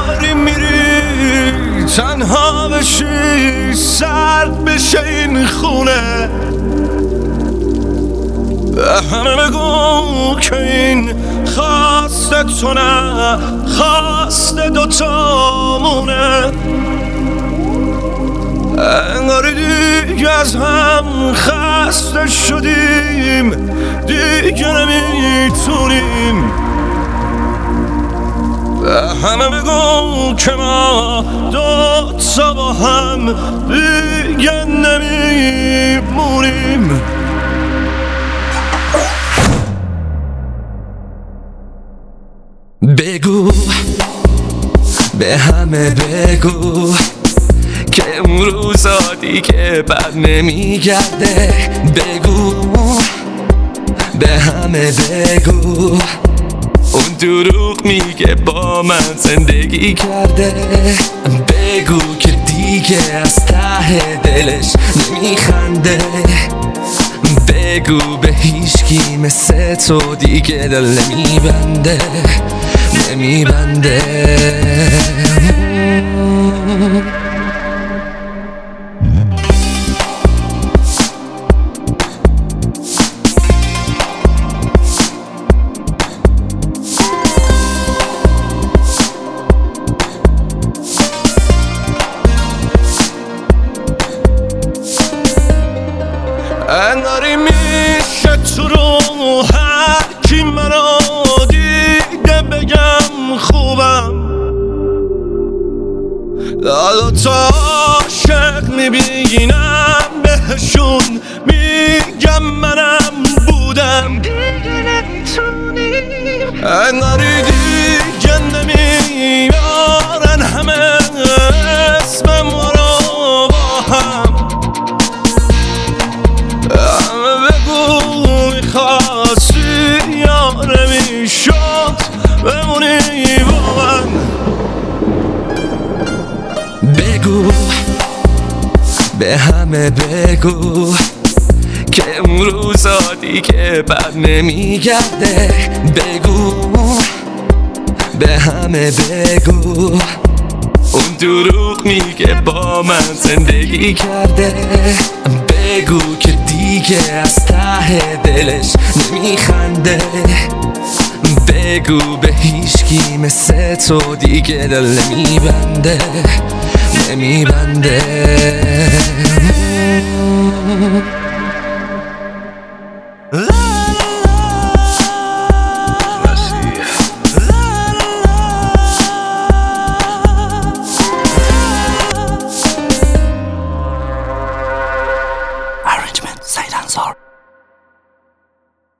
انگاری میری تنها بشی، سرد بشه این خونه. به همه بگو که این خواست تو نه، خواست دوتامونه. انگاری دیگه از هم خسته شدیم، دیگه نمیتونیم. به همه بگو که ما دوتا با هم دیگه نمیمونیم. بگو به همه بگو که اون روزا دیگه بر نمیگرده. بگو به همه بگو اون دروغ میگه با من زندگی کرده. بگو که دیگه از ته دلش نمیخنده. بگو به هیچکی مثل تو دیگه دل نمیبنده، نمیبنده. انگاری میشه تو رو هر کی منو دیده بگم خوبم. دوتا عاشق میبینم بهشون میگم منم بودم. انگاری دیگه نمیارن همه اسم ما رو با هم. میخواستی یا نمیشد بمونی با من. بگو به همه بگو که اون روزا دیگه بر نمیگرده. بگو به همه بگو اون دروغ میگه با من زندگی کرده. بگو که دیگه از ته دلش نمیخنده. بگو به هیچکی مثل تو دیگه دل نمیبنده، نمیبنده.